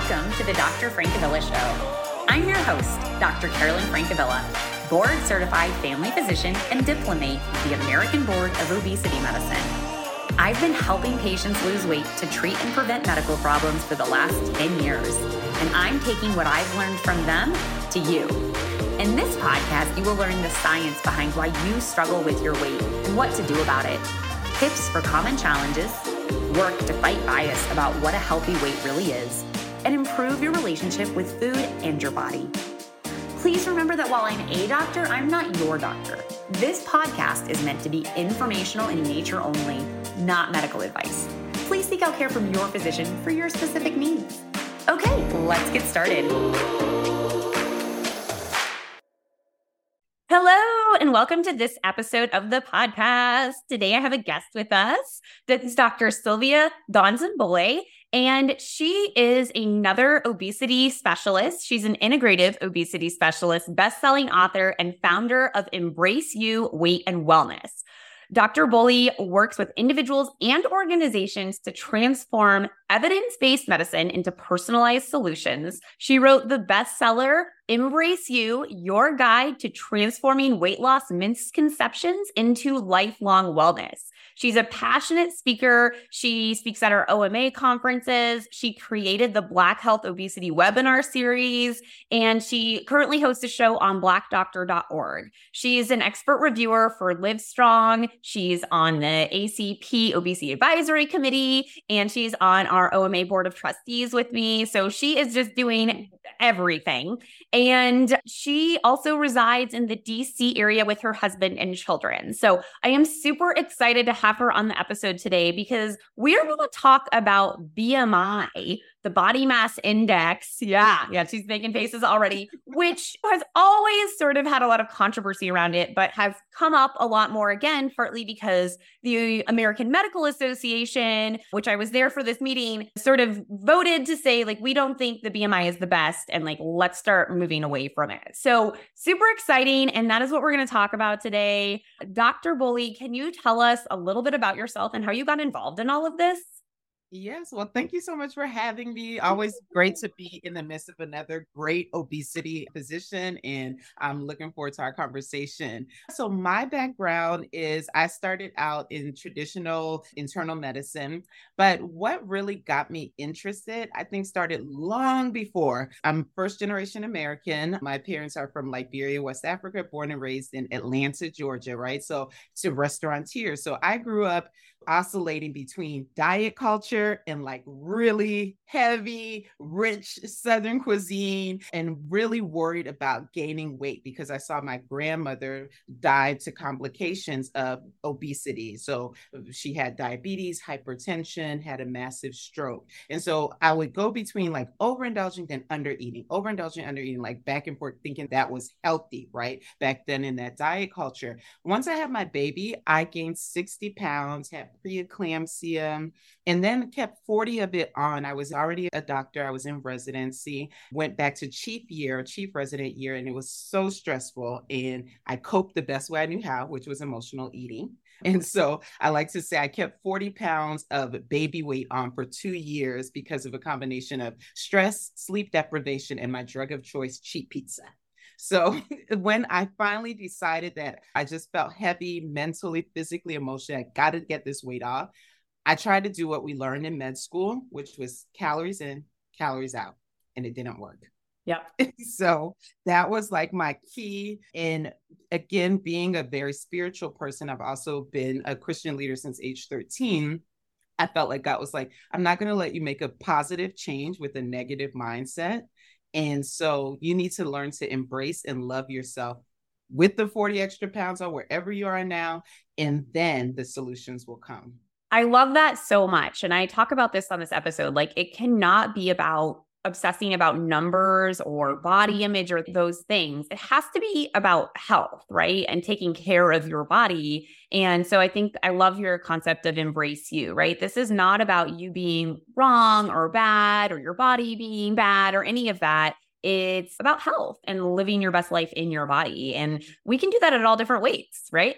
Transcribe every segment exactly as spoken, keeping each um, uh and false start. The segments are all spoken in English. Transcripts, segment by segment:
Welcome to the Doctor Francavilla Show. I'm your host, Doctor Carolyn Francavilla, board-certified family physician and diplomate with the American Board of Obesity Medicine. I've been helping patients lose weight to treat and prevent medical problems for the last ten years, and I'm taking what I've learned from them to you. In this podcast, you will learn the science behind why you struggle with your weight and what to do about it, tips for common challenges, work to fight bias about what a healthy weight really is, and improve your relationship with food and your body. Please remember that while I'm a doctor, I'm not your doctor. This podcast is meant to be informational in nature only, not medical advice. Please seek out care from your physician for your specific needs. Okay, let's get started. Hello, and welcome to this episode of the podcast. Today I have a guest with us. This is Doctor Sylvia Donzon-Bolle, and she is another obesity specialist. She's an integrative obesity specialist, best-selling author, and founder of Embrace You Weight and Wellness. Doctor Bolle works with individuals and organizations to transform evidence-based medicine into personalized solutions. She wrote the bestseller, Embrace You, Your Guide to Transforming Weight Loss Misconceptions into Lifelong Wellness. She's a passionate speaker. She speaks at our O M A conferences. She created the Black Health Obesity webinar series, and she currently hosts a show on black doctor dot org. She's an expert reviewer for Livestrong. She's on the A C P Obesity Advisory Committee, and she's on our O M A Board of Trustees with me. So she is just doing everything. And she also resides in the D C area with her husband and children. So I am super excited to have her on the episode today because we're going to talk about B M I, the body mass index. Yeah, yeah, she's making faces already, which has always sort of had a lot of controversy around it, but has come up a lot more again, partly because the American Medical Association, which I was there for this meeting, sort of voted to say, like, we don't think the B M I is the best, and like, let's start moving away from it. So super exciting. And that is what we're going to talk about today. Doctor Bolle, can you tell us a little bit about yourself and how you got involved in all of this? Yes. Well, thank you so much for having me. Always great to be in the midst of another great obesity physician, and I'm looking forward to our conversation. So my background is I started out in traditional internal medicine, but what really got me interested, I think started long before. I'm first generation American. My parents are from Liberia, West Africa, born and raised in Atlanta, Georgia, right? So to restaurateurs. So I grew up oscillating between diet culture and like really heavy, rich Southern cuisine, and really worried about gaining weight because I saw my grandmother die to complications of obesity. So she had diabetes, hypertension, had a massive stroke. And so I would go between like overindulging and undereating, overindulging, undereating, like back and forth, thinking that was healthy, right? Back then in that diet culture. Once I had my baby, I gained sixty pounds, had preeclampsia, and then kept forty of it on. I was already a doctor. I was in residency, went back to chief year, chief resident year, and it was so stressful. And I coped the best way I knew how, which was emotional eating. And so I like to say I kept forty pounds of baby weight on for two years because of a combination of stress, sleep deprivation, and my drug of choice, cheap pizza. So when I finally decided that I just felt heavy mentally, physically, emotionally, I got to get this weight off, I tried to do what we learned in med school, which was calories in, calories out, and it didn't work. Yep. So that was like my key. And again, being a very spiritual person, I've also been a Christian leader since age thirteen. I felt like God was like, I'm not going to let you make a positive change with a negative mindset. And so you need to learn to embrace and love yourself with the forty extra pounds on wherever you are now. And then the solutions will come. I love that so much. And I talk about this on this episode. Like, it cannot be about obsessing about numbers or body image or those things. It has to be about health, right? And taking care of your body. And so I think I love your concept of embrace you, right? This is not about you being wrong or bad or your body being bad or any of that. It's about health and living your best life in your body. And we can do that at all different weights, right?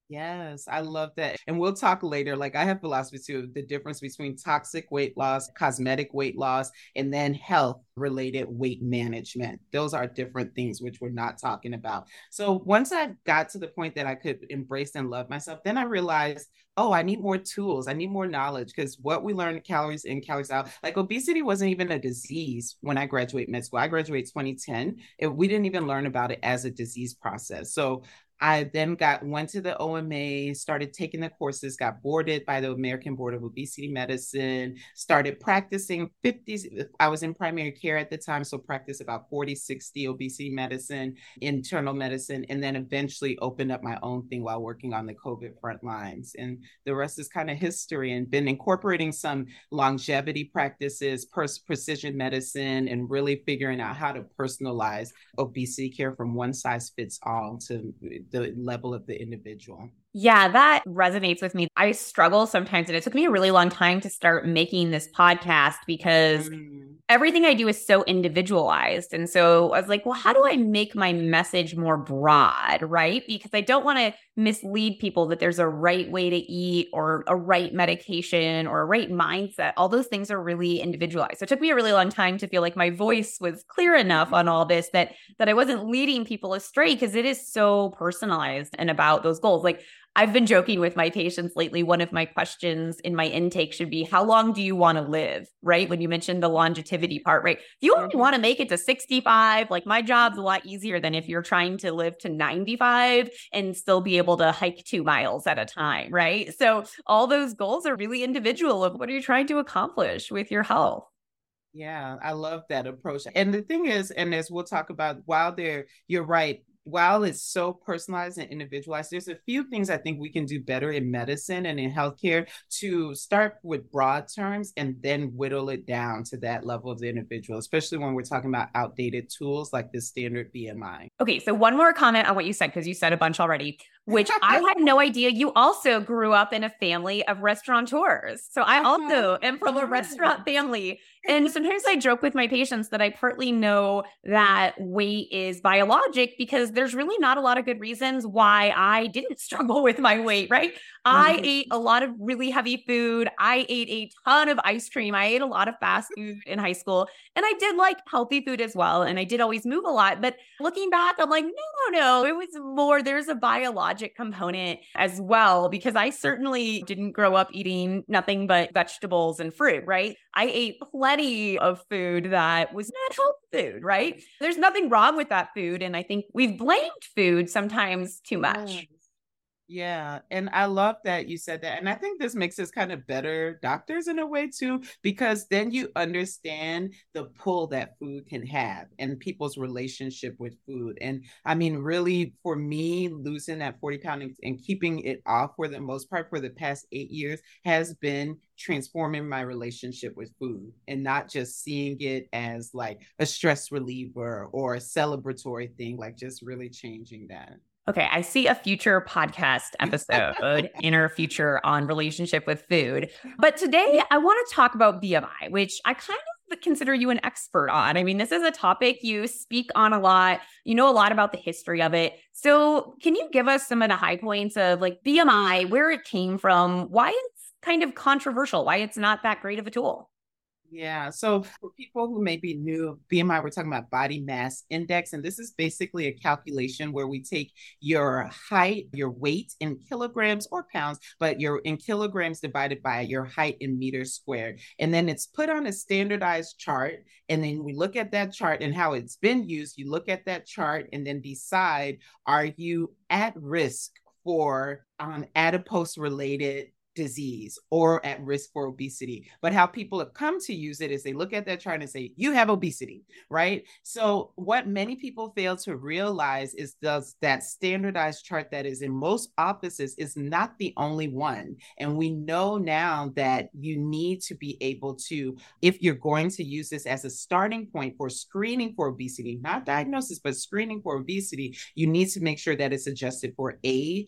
Yes, I love that. And we'll talk later. Like I have philosophy too, the difference between toxic weight loss, cosmetic weight loss, and then health related weight management. Those are different things which we're not talking about. So once I got to the point that I could embrace and love myself, then I realized, oh, I need more tools. I need more knowledge because what we learn calories in, calories out, like obesity wasn't even a disease when I graduated med school. I graduated twenty ten. It, we didn't even learn about it as a disease process. So I then got went to the O M A, started taking the courses, got boarded by the American Board of Obesity Medicine, started practicing fifty. I was in primary care at the time, so practiced about forty, sixty obesity medicine, internal medicine, and then eventually opened up my own thing while working on the COVID front lines. And the rest is kind of history, and been incorporating some longevity practices, pers- precision medicine, and really figuring out how to personalize obesity care from one size fits all to the level of the individual. Yeah, that resonates with me. I struggle sometimes, and it took me a really long time to start making this podcast because mm. everything I do is so individualized. And so I was like, well, how do I make my message more broad, right? Because I don't want to mislead people that there's a right way to eat or a right medication or a right mindset. All those things are really individualized. So it took me a really long time to feel like my voice was clear enough on all this that that I wasn't leading people astray because it is so personalized and about those goals. Like I've been joking with my patients lately. One of my questions in my intake should be, how long do you want to live? Right? When you mentioned the longevity part, right? If you only want to make it to sixty-five, like my job's a lot easier than if you're trying to live to ninety-five and still be able to hike two miles at a time, right? So all those goals are really individual of what are you trying to accomplish with your health? Yeah, I love that approach. And the thing is, and as we'll talk about, while there, you're right, while it's so personalized and individualized, there's a few things I think we can do better in medicine and in healthcare to start with broad terms and then whittle it down to that level of the individual, especially when we're talking about outdated tools like the standard B M I. Okay, so one more comment on what you said, because you said a bunch already, which I had no idea. You also grew up in a family of restaurateurs. So I also am from a restaurant family. And sometimes I joke with my patients that I partly know that weight is biologic because there's really not a lot of good reasons why I didn't struggle with my weight, right? I ate a lot of really heavy food. I ate a ton of ice cream. I ate a lot of fast food in high school. And I did like healthy food as well. And I did always move a lot. But looking back, I'm like, no, no, no. It was more, there's a biologic component as well, because I certainly didn't grow up eating nothing but vegetables and fruit, right? I ate plenty of food that was not health food, right? There's nothing wrong with that food. And I think we've blamed food sometimes too much. Yeah. And I love that you said that. And I think this makes us kind of better doctors in a way too, because then you understand the pull that food can have and people's relationship with food. And I mean, really for me, losing that forty pounds and, and keeping it off for the most part for the past eight years has been transforming my relationship with food and not just seeing it as like a stress reliever or a celebratory thing, like just really changing that. Okay, I see a future podcast episode in our future on relationship with food. But today I want to talk about B M I, which I kind of consider you an expert on. I mean, this is a topic you speak on a lot. You know a lot about the history of it. So can you give us some of the high points of like B M I, where it came from, why it's kind of controversial, why it's not that great of a tool? Yeah. So for people who may be new, B M I, we're talking about body mass index. And this is basically a calculation where we take your height, your weight in kilograms or pounds, but you're in kilograms divided by your height in meters squared. And then it's put on a standardized chart. And then we look at that chart and how it's been used. You look at that chart and then decide, are you at risk for um, adipose related disease or at risk for obesity? But how people have come to use it is they look at that chart and say, you have obesity, right? So what many people fail to realize is does that standardized chart that is in most offices is not the only one. And we know now that you need to be able to, if you're going to use this as a starting point for screening for obesity, not diagnosis, but screening for obesity, you need to make sure that it's adjusted for age,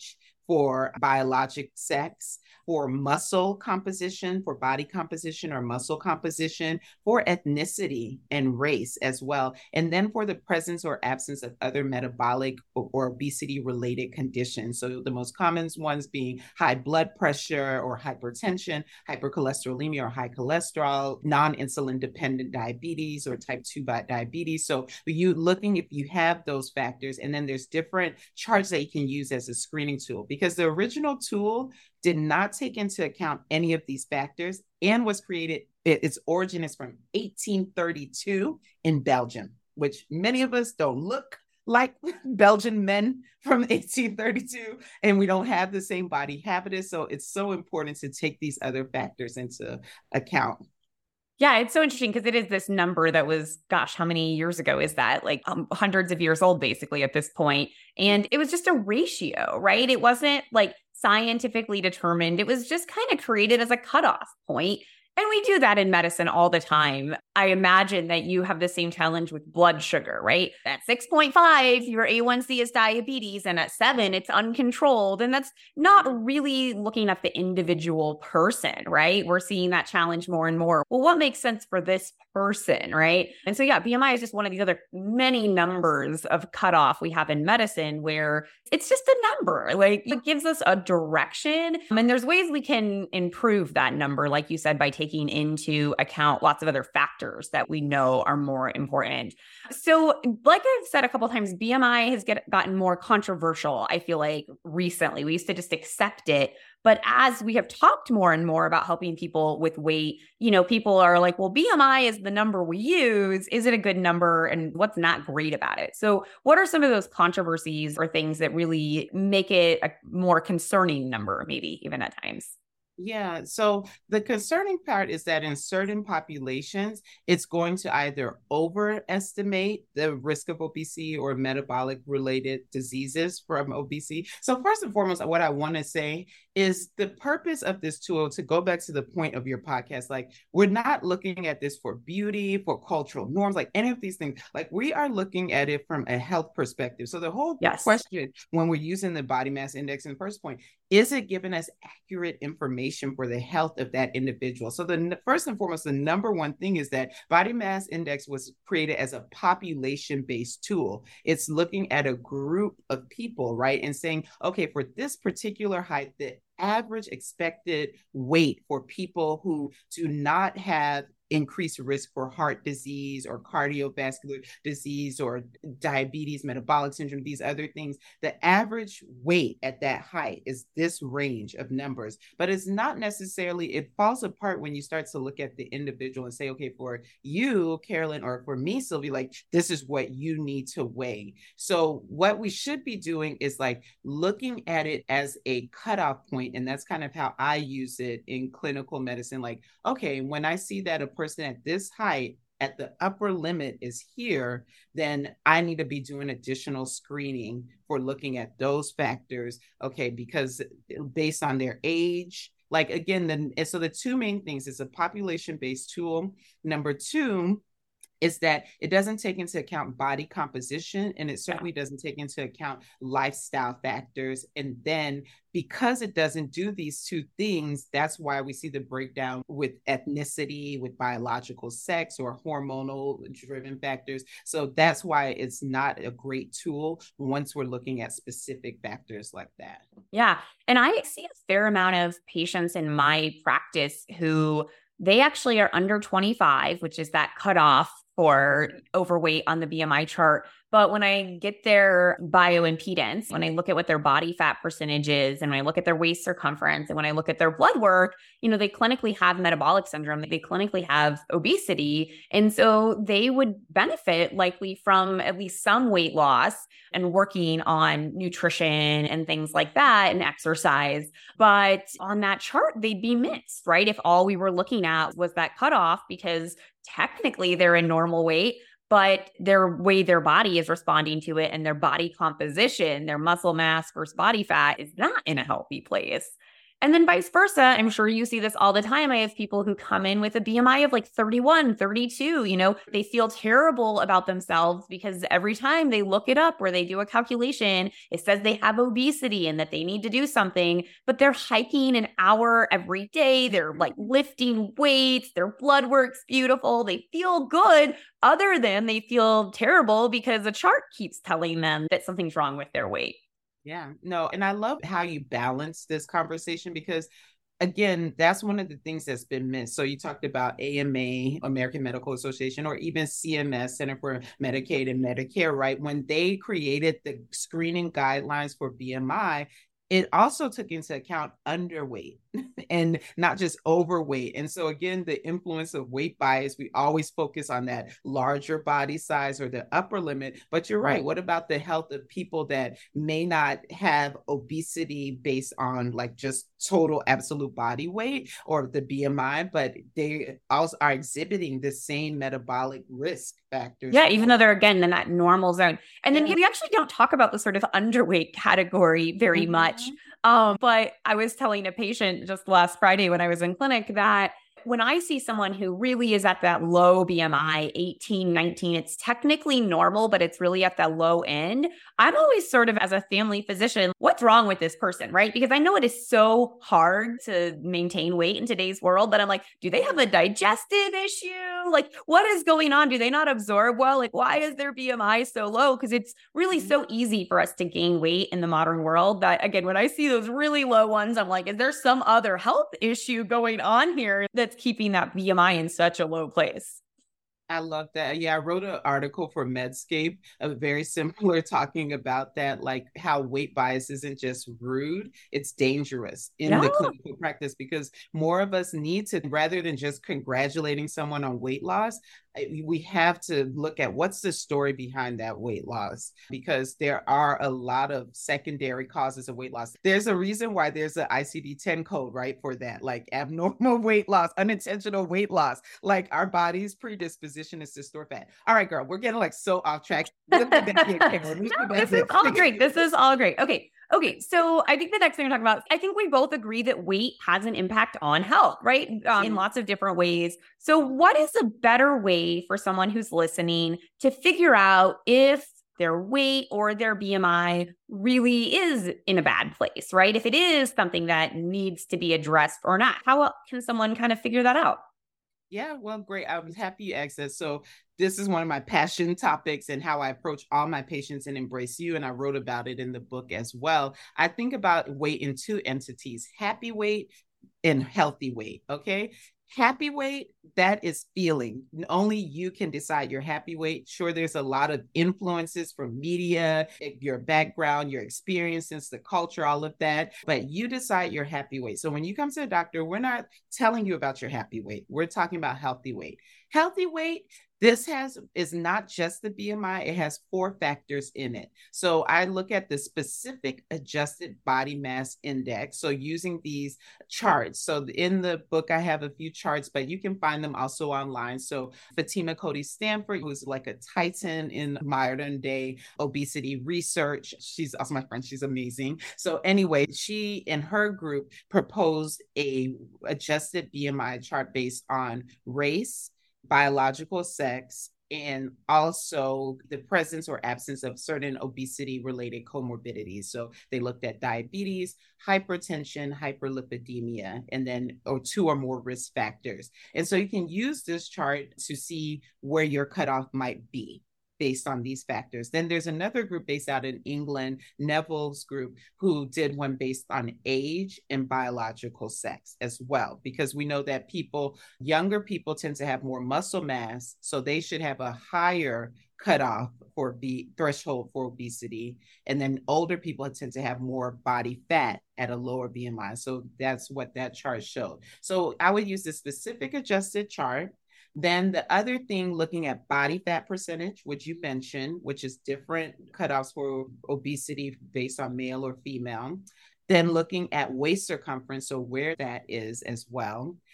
for biologic sex, for muscle composition, for body composition or muscle composition, for ethnicity and race as well, and then for the presence or absence of other metabolic or, or obesity-related conditions. So the most common ones being high blood pressure or hypertension, hypercholesterolemia or high cholesterol, non-insulin dependent diabetes or type two diabetes. So you looking if you have those factors, and then there's different charts that you can use as a screening tool, because the original tool did not take into account any of these factors and was created, its origin is from eighteen thirty-two in Belgium, which many of us don't look like Belgian men from eighteen thirty-two, and we don't have the same body habitus. So it's so important to take these other factors into account. Yeah, it's so interesting because it is this number that was, gosh, how many years ago is that? Like um, hundreds of years old, basically, at this point. And it was just a ratio, right? It wasn't like scientifically determined. It was just kind of created as a cutoff point. And we do that in medicine all the time. I imagine that you have the same challenge with blood sugar, right? At six point five, your A one C is diabetes, and at seven, it's uncontrolled. And that's not really looking at the individual person, right? We're seeing that challenge more and more. Well, what makes sense for this person, right? And so, yeah, B M I is just one of these other many numbers of cutoff we have in medicine where it's just a number. Like, it gives us a direction. And there's ways we can improve that number, like you said, by taking into account lots of other factors that we know are more important. So, like I've said a couple of times, B M I has get, gotten more controversial, I feel like, recently. We used to just accept it. But as we have talked more and more about helping people with weight, you know, people are like, well, B M I is the number we use. Is it a good number? And what's not great about it? So what are some of those controversies or things that really make it a more concerning number, maybe even at times? Yeah. So the concerning part is that in certain populations, it's going to either overestimate the risk of obesity or metabolic related diseases from obesity. So first and foremost, what I want to say is the purpose of this tool, to go back to the point of your podcast, like, we're not looking at this for beauty, for cultural norms, like any of these things. Like, we are looking at it from a health perspective. So the whole yes. question when we're using the body mass index in the first point, is it giving us accurate information for the health of that individual? So the first and foremost, the number one thing is that body mass index was created as a population-based tool. It's looking at a group of people, right? And saying, okay, for this particular height, the average expected weight for people who do not have increased risk for heart disease or cardiovascular disease or diabetes, metabolic syndrome, these other things, the average weight at that height is this range of numbers. But it's not necessarily, it falls apart when you start to look at the individual and say, okay, for you, Carolyn, or for me, Sylvia, like, this is what you need to weigh. So what we should be doing is like looking at it as a cutoff point. And that's kind of how I use it in clinical medicine. Like, okay, when I see that a person at this height, at the upper limit is here, then I need to be doing additional screening for looking at those factors. Okay, because based on their age, like, again, then so the two main things is a population-based tool. Number two is that it doesn't take into account body composition, and it certainly doesn't take into account lifestyle factors. And then because it doesn't do these two things, that's why we see the breakdown with ethnicity, with biological sex, or hormonal driven factors. So that's why it's not a great tool once we're looking at specific factors like that. Yeah. And I see a fair amount of patients in my practice who they actually are under twenty-five, which is that cutoff for overweight on the B M I chart. But when I get their bioimpedance, when I look at what their body fat percentage is, and when I look at their waist circumference, and when I look at their blood work, you know, they clinically have metabolic syndrome, they clinically have obesity. And so they would benefit likely from at least some weight loss and working on nutrition and things like that and exercise. But on that chart, they'd be missed, right? If all we were looking at was that cutoff, because technically they're in normal weight, but their way their body is responding to it and their body composition, their muscle mass versus body fat is not in a healthy place. And then vice versa, I'm sure you see this all the time. I have people who come in with a B M I of like thirty-one, thirty-two, you know, they feel terrible about themselves because every time they look it up or they do a calculation, it says they have obesity and that they need to do something, but they're hiking an hour every day. They're like lifting weights, their blood work's beautiful, they feel good, other than they feel terrible because a chart keeps telling them that something's wrong with their weight. Yeah, no, and I love how you balance this conversation because again, that's one of the things that's been missed. So you talked about A M A, American Medical Association, or even C M S, Center for Medicaid and Medicare, right? When they created the screening guidelines for B M I, it also took into account underweight and not just overweight. And so again, the influence of weight bias, we always focus on that larger body size or the upper limit. But you're right. What about the health of people that may not have obesity based on like just total absolute body weight or the B M I, but they also are exhibiting the same metabolic risk factors? Yeah, even though they're again in that normal zone. And then yeah. we actually don't talk about the sort of underweight category very mm-hmm. much. Um, but I was telling a patient just last Friday when I was in clinic that when I see someone who really is at that low B M I, eighteen, nineteen, it's technically normal, but it's really at that low end. I'm always sort of, as a family physician, what's wrong with this person, right? Because I know it is so hard to maintain weight in today's world, but I'm like, do they have a digestive issue? Like, what is going on? Do they not absorb well? Like, why is their B M I so low? Because it's really so easy for us to gain weight in the modern world that, again, when I see those really low ones, I'm like, is there some other health issue going on here that's keeping that B M I in such a low place? I love that. Yeah, I wrote an article for Medscape, a very similar, talking about that, like how weight bias isn't just rude, it's dangerous in yeah. the clinical practice, because more of us need to, rather than just congratulating someone on weight loss, we have to look at what's the story behind that weight loss, because there are a lot of secondary causes of weight loss. There's a reason why there's an I C D ten code, right, for that, like abnormal weight loss, unintentional weight loss, like our body's predisposition is to store fat. All right, girl, we're getting like so off track. no, this is all great. This is all great. Okay. Okay, so I think the next thing we're talking about, I think we both agree that weight has an impact on health, right? Um, in lots of different ways. So what is a better way for someone who's listening to figure out if their weight or their B M I really is in a bad place, right? If it is something that needs to be addressed or not, how can someone kind of figure that out? Yeah, well, great. I was happy you asked that. So this is one of my passion topics and how I approach all my patients in Embrace You. And I wrote about it in the book as well. I think about weight in two entities: happy weight and healthy weight. Okay. Happy weight, that is feeling. Only you can decide your happy weight. Sure, there's a lot of influences from media, your background, your experiences, the culture, all of that, but you decide your happy weight. So when you come to the doctor, we're not telling you about your happy weight. We're talking about healthy weight. Healthy weight, this has is not just the B M I, it has four factors in it. So I look at the specific adjusted body mass index. So using these charts. So in the book, I have a few charts, but you can find them also online. So Fatima Cody Stanford, who's like a titan in modern day obesity research. She's also my friend. She's amazing. So anyway, she and her group proposed a adjusted B M I chart based on race, biological sex, and also the presence or absence of certain obesity-related comorbidities. So they looked at diabetes, hypertension, hyperlipidemia, and then or two or more risk factors. And so you can use this chart to see where your cutoff might be based on these factors. Then there's another group based out in England, Neville's group, who did one based on age and biological sex as well, because we know that people, younger people tend to have more muscle mass, so they should have a higher cutoff for the threshold for obesity. And then older people tend to have more body fat at a lower B M I. So that's what that chart showed. So I would use this specific adjusted chart. Then the other thing, looking at body fat percentage, which you mentioned, which is different cutoffs for obesity based on male or female. Then looking at waist circumference, so where that is as well.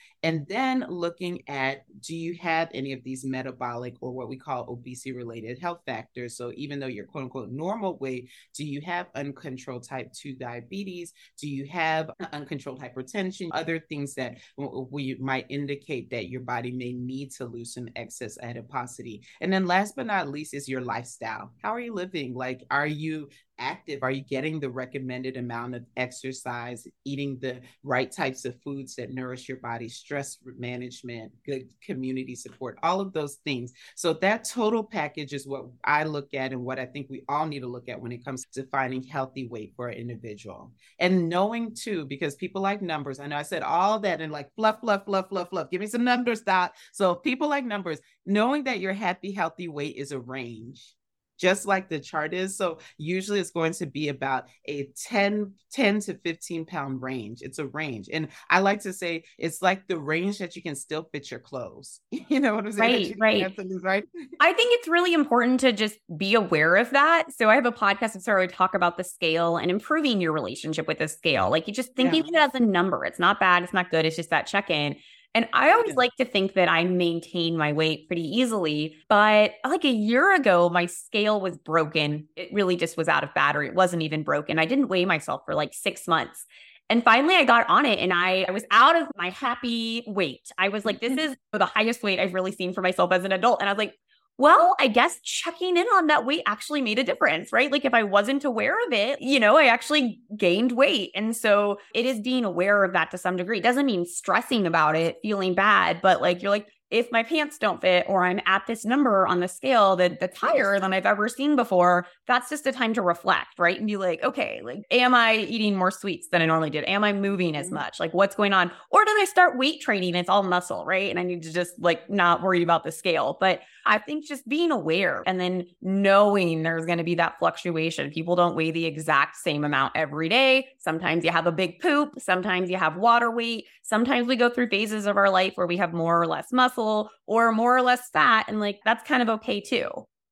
And then looking at, do you have any of these metabolic or what we call obesity related health factors? So even though you're quote unquote normal weight, do you have uncontrolled type two diabetes? Do you have uncontrolled hypertension? Other things that we might indicate that your body may need to lose some excess adiposity. And then last but not least is your lifestyle. How are you living? Like, are you active? Are you getting the recommended amount of exercise, eating the right types of foods that nourish your body, stress management, good community support, all of those things? So that total package is what I look at and what I think we all need to look at when it comes to finding healthy weight for an individual. And knowing too, because people like numbers, I know I said all that and like fluff, fluff, fluff, fluff, fluff, give me some numbers, Doc. So people like numbers, knowing that your happy, healthy weight is a range, just like the chart is. So usually it's going to be about a ten, ten to fifteen pound range. It's a range. And I like to say it's like the range that you can still fit your clothes. You know what I'm saying? Right, right. Lose, right? I think it's really important to just be aware of that. So I have a podcast that's where I talk about the scale and improving your relationship with the scale. Like you just thinking yeah. of it as a number. It's not bad. It's not good. It's just that check-in. And I always like to think that I maintain my weight pretty easily, but like a year ago, my scale was broken. It really just was out of battery. It wasn't even broken. I didn't weigh myself for like six months. And finally I got on it and I, I was out of my happy weight. I was like, this is the highest weight I've really seen for myself as an adult. And I was like, well, I guess checking in on that weight actually made a difference, right? Like if I wasn't aware of it, you know, I actually gained weight. And so it is being aware of that to some degree. It doesn't mean stressing about it, feeling bad, but like, you're like, if my pants don't fit or I'm at this number on the scale that that's higher than I've ever seen before, that's just a time to reflect, right? And be like, okay, like, am I eating more sweets than I normally did? Am I moving as much? Like, what's going on? Or did I start weight training? It's all muscle, right? And I need to just like not worry about the scale. But I think just being aware and then knowing there's going to be that fluctuation. People don't weigh the exact same amount every day. Sometimes you have a big poop. Sometimes you have water weight. Sometimes we go through phases of our life where we have more or less muscle or more or less fat. And like, that's kind of okay too.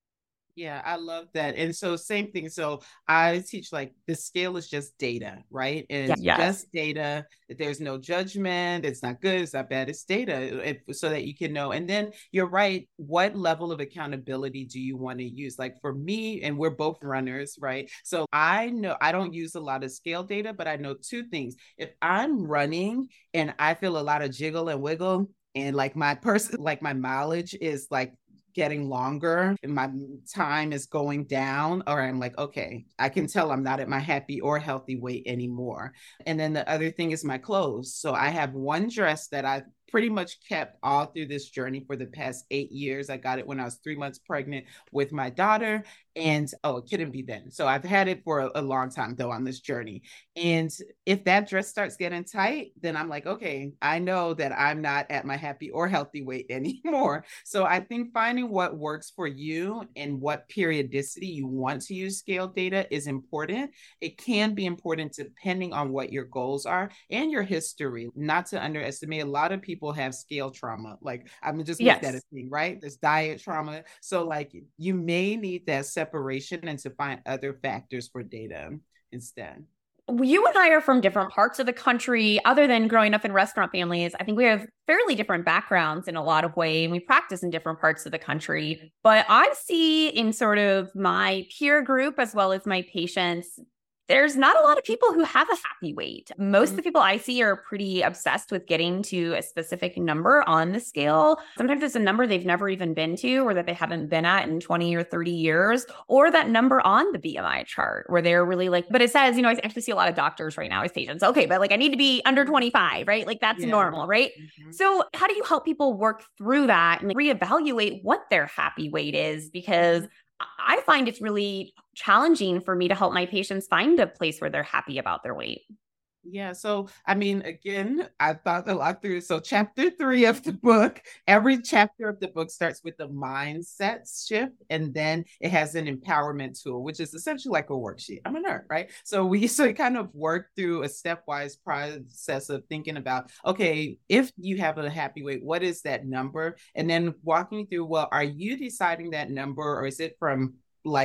Yeah, I love that. And so same thing. So I teach like the scale is just data, right? And it's yes. just data. There's no judgment. It's not good. It's not bad. It's data if, so that you can know. And then you're right. What level of accountability do you want to use? Like for me, and we're both runners, right? So I know I don't use a lot of scale data, but I know two things. If I'm running and I feel a lot of jiggle and wiggle and like my person, like my mileage is like getting longer and my time is going down, or I'm like, okay, I can tell I'm not at my happy or healthy weight anymore. And then the other thing is my clothes. So I have one dress that I've pretty much kept all through this journey for the past eight years. I got it when I was three months pregnant with my daughter. And oh, it couldn't be then. So I've had it for a, a long time though on this journey. And if that dress starts getting tight, then I'm like, okay, I know that I'm not at my happy or healthy weight anymore. So I think finding what works for you and what periodicity you want to use scale data is important. It can be important depending on what your goals are and your history. Not to underestimate, a lot of people have scale trauma. Like I'm just yes. make that a thing, right? There's diet trauma. So like you may need that separation and to find other factors for data instead. You and I are from different parts of the country. Other than growing up in restaurant families, I think we have fairly different backgrounds in a lot of ways, and we practice in different parts of the country. But I see in sort of my peer group as well as my patients, there's not a lot of people who have a happy weight. Most of the people I see are pretty obsessed with getting to a specific number on the scale. Sometimes it's a number they've never even been to or that they haven't been at in twenty or thirty years, or that number on the B M I chart where they're really like, but it says, you know, I actually see a lot of doctors right now as patients. Okay, but like I need to be under twenty-five, right? Like that's yeah. normal, right? Mm-hmm. So how do you help people work through that and like reevaluate what their happy weight is? Because I find it's really challenging for me to help my patients find a place where they're happy about their weight. Yeah. So, I mean, again, I thought a lot through. So chapter three of the book, every chapter of the book starts with the mindset shift. And then it has an empowerment tool, which is essentially like a worksheet. I'm a nerd, right? So we so kind of work through a stepwise process of thinking about, okay, if you have a happy weight, what is that number? And then walking through, well, are you deciding that number or is it from like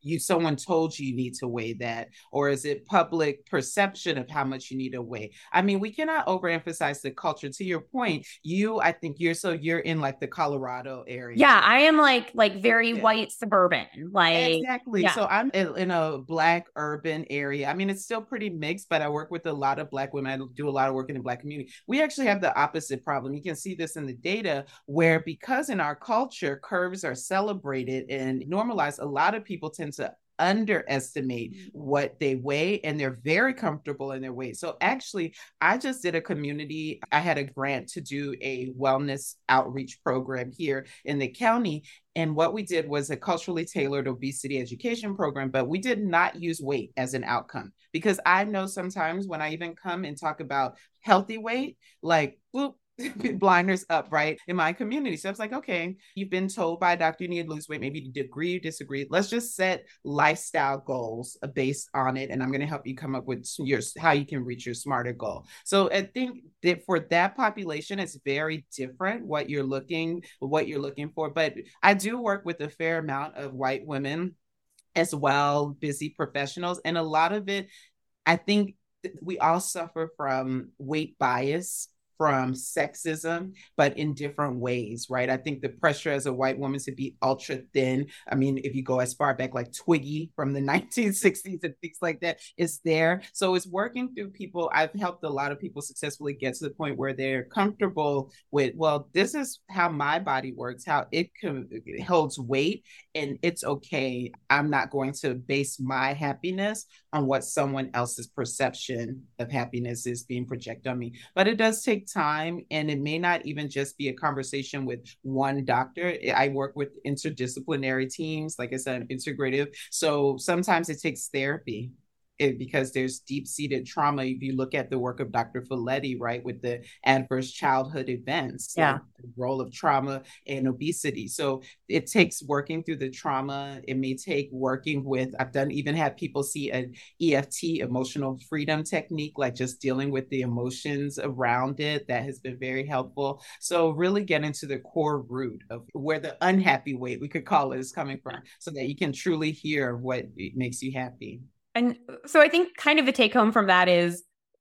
you someone told you you need to weigh that, or is it public perception of how much you need to weigh? I mean, we cannot overemphasize the culture. To your point, you I think you're so you're in like the Colorado area. Yeah, I am like like very Yeah. white suburban. Like Exactly. yeah. So I'm in in a Black urban area. I mean, it's still pretty mixed, but I work with a lot of Black women. I do a lot of work in the Black community. We actually have the opposite problem. You can see this in the data, where because in our culture, curves are celebrated and normalized, a lot of people tend to underestimate what they weigh, and they're very comfortable in their weight. So actually, I just did a community, I had a grant to do a wellness outreach program here in the county. And what we did was a culturally tailored obesity education program, but we did not use weight as an outcome, because I know sometimes when I even come and talk about healthy weight, like, whoop, blinders up, right? In my community. So I was like, okay, you've been told by a doctor you need to lose weight. Maybe you agree or disagree. Let's just set lifestyle goals based on it. And I'm going to help you come up with your, how you can reach your smarter goal. So I think that for that population, it's very different what you're looking, what you're looking for. But I do work with a fair amount of white women as well, busy professionals. And a lot of it, I think we all suffer from weight bias, from sexism, but in different ways, right? I think the pressure as a white woman to be ultra thin, I mean, if you go as far back like Twiggy from the nineteen sixties and things like that, is there. So it's working through people. I've helped a lot of people successfully get to the point where they're comfortable with, well, this is how my body works, how it, can, it holds weight, and it's okay. I'm not going to base my happiness on what someone else's perception of happiness is being projected on me. But it does take time, and it may not even just be a conversation with one doctor. I work with interdisciplinary teams, like I said, integrative. So sometimes it takes therapy. It, because there's deep-seated trauma. If you look at the work of Doctor Folletti, right, with the adverse childhood events, yeah, like the role of trauma and obesity. So it takes working through the trauma. It may take working with, I've done even had people see an E F T, emotional freedom technique, like just dealing with the emotions around it. That has been very helpful. So really get into the core root of where the unhappy weight, we could call it, is coming from, so that you can truly hear what makes you happy. And so I think kind of the take home from that is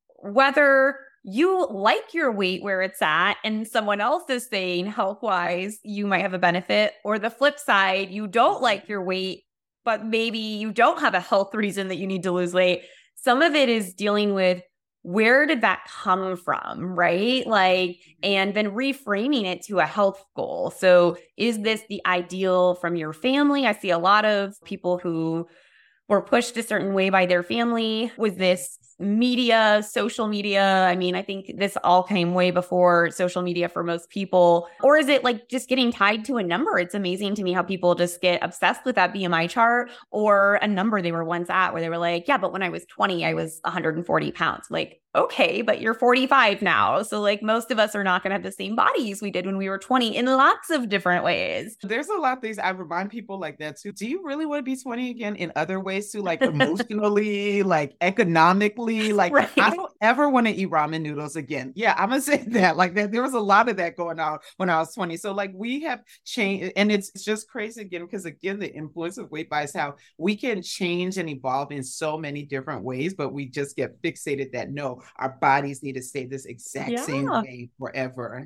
whether you like your weight where it's at and someone else is saying health wise, you might have a benefit, or the flip side, you don't like your weight, but maybe you don't have a health reason that you need to lose weight. Some of it is dealing with where did that come from, right? Like, and then reframing it to a health goal. So is this the ideal from your family? I see a lot of people who were pushed a certain way by their family with this media, social media. I mean, I think this all came way before social media for most people. Or is it like just getting tied to a number? It's amazing to me how people just get obsessed with that B M I chart or a number they were once at, where they were like, yeah, but when I was twenty, I was one hundred forty pounds. Like, okay, but you're forty-five now. So like most of us are not going to have the same bodies we did when we were twenty in lots of different ways. There's a lot of things I remind people like that too. Do you really want to be twenty again in other ways too? Like emotionally, like economically, like right. I don't ever want to eat ramen noodles again. Yeah, I'm going to say that. Like that, there was a lot of that going on when I was twenty. So like we have changed, and it's just crazy again, because again, the influence of weight bias, how we can change and evolve in so many different ways, but we just get fixated that no, our bodies need to stay this exact yeah. same way forever.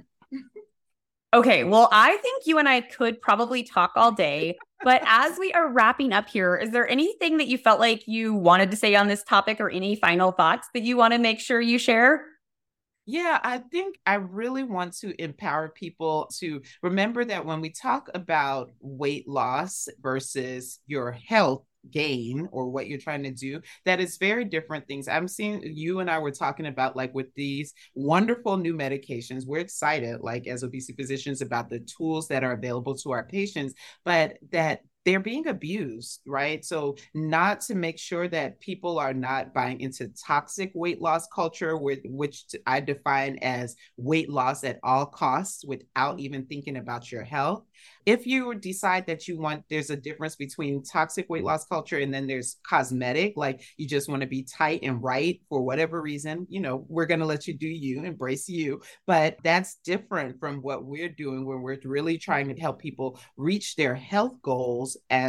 Okay, well, I think you and I could probably talk all day, but as we are wrapping up here, is there anything that you felt like you wanted to say on this topic, or any final thoughts that you want to make sure you share? Yeah, I think I really want to empower people to remember that when we talk about weight loss versus your health gain, or what you're trying to do, that is very different things. I'm seeing, you and I were talking about, like with these wonderful new medications, we're excited, like as obesity physicians, about the tools that are available to our patients, but that they're being abused, right? So not to make sure that people are not buying into toxic weight loss culture, with, which I define as weight loss at all costs without even thinking about your health. If you decide that you want, there's a difference between toxic weight loss culture and then there's cosmetic, like you just want to be tight and right for whatever reason, you know, we're going to let you do you, embrace you. But that's different from what we're doing, where we're really trying to help people reach their health goals as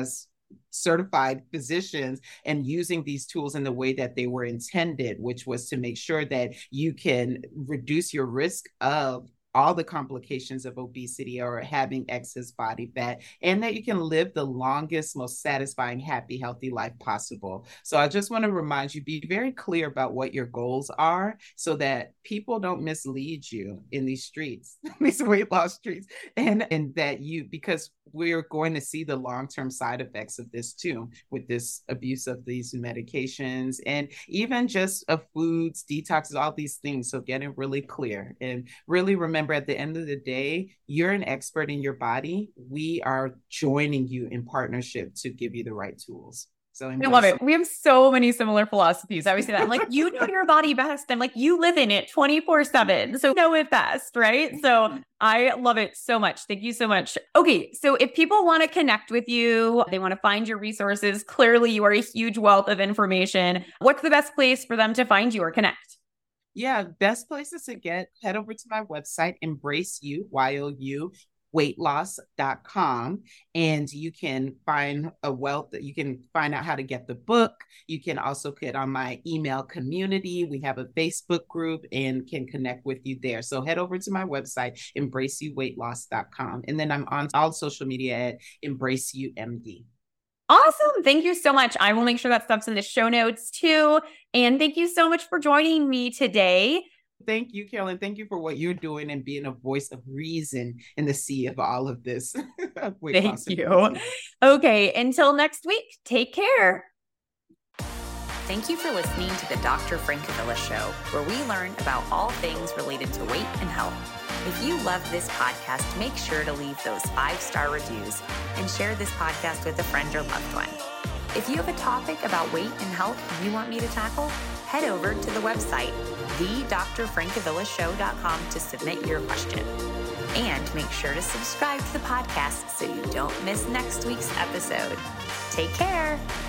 certified physicians and using these tools in the way that they were intended, which was to make sure that you can reduce your risk of all the complications of obesity or having excess body fat, and that you can live the longest, most satisfying, happy, healthy life possible. So I just want to remind you, be very clear about what your goals are so that people don't mislead you in these streets, these weight loss streets, and, and that you, because we're going to see the long-term side effects of this too, with this abuse of these medications and even just of foods, detoxes, all these things. So getting really clear and really remember at the end of the day, you're an expert in your body. We are joining you in partnership to give you the right tools. So I love it. We have so many similar philosophies. I always say that. I'm like, you know your body best. I'm like, you live in it twenty-four seven. So know it best, right? So I love it so much. Thank you so much. Okay. So if people want to connect with you, they want to find your resources, clearly you are a huge wealth of information. What's the best place for them to find you or connect? Yeah, best places to get, head over to my website, Embrace You, Y O U, weight loss dot com, and you can find a wealth that you can find out how to get the book. You can also get on my email community. We have a Facebook group and can connect with you there. So head over to my website, embrace you weight loss dot com. And then I'm on all social media at Embrace You M D. Awesome. Thank you so much. I will make sure that stuff's in the show notes too. And thank you so much for joining me today. Thank you, Carolyn. Thank you for what you're doing and being a voice of reason in the sea of all of this. Thank you. Okay, until next week, take care. Thank you for listening to the Doctor Francavilla Show, where we learn about all things related to weight and health. If you love this podcast, make sure to leave those five-star reviews and share this podcast with a friend or loved one. If you have a topic about weight and health you want me to tackle, head over to the website, the dr francavilla show dot com to submit your question. And make sure to subscribe to the podcast so you don't miss next week's episode. Take care.